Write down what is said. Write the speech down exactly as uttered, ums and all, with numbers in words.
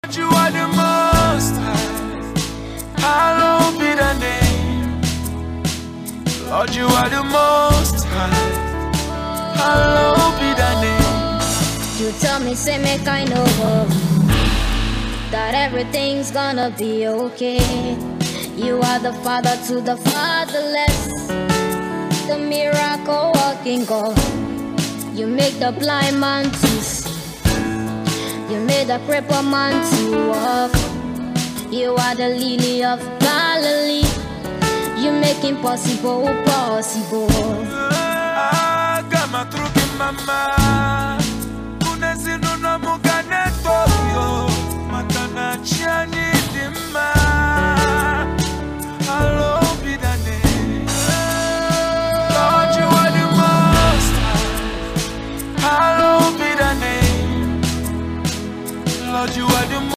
You are the most high. Hallowed be the name. Lord, you are the most high. Hallowed be the name. You tell me, say me kind of worry that everything's gonna be okay. You are the father to the fatherless, the miracle working God. You make the blind man to see. You made a crippled man to walk. You are the lily of Galilee. You make impossible possible. Ah, gama truque mama. Unesi no no mugane toyo.